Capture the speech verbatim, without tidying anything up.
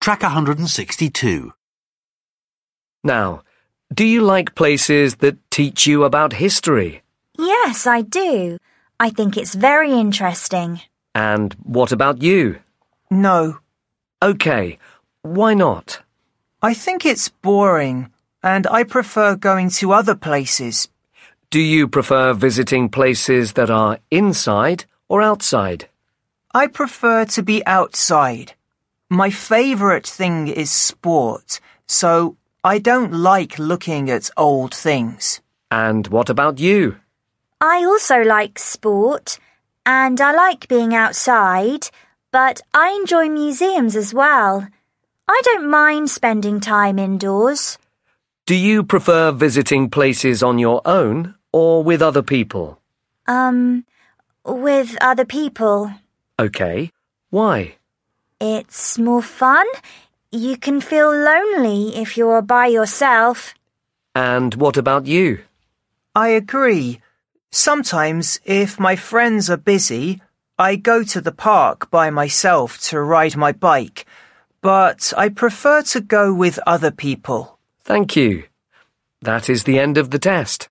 Track one hundred sixty-two. Now, do you like places that teach you about history? Yes, I do. I think it's very interesting. And what about you? No. OK, why not? I think it's boring, and I prefer going to other places. Do you prefer visiting places that are inside or outside? I prefer to be outside. My favourite thing is sport, so I don't like looking at old things. And what about you? I also like sport, and I like being outside, but I enjoy museums as well. I don't mind spending time indoors. Do you prefer visiting places on your own or with other people? Um, with other people. OK, why? It's more fun. You can feel lonely if you're by yourself. And what about you? I agree. Sometimes, if my friends are busy, I go to the park by myself to ride my bike, but I prefer to go with other people. Thank you. That is the end of the test.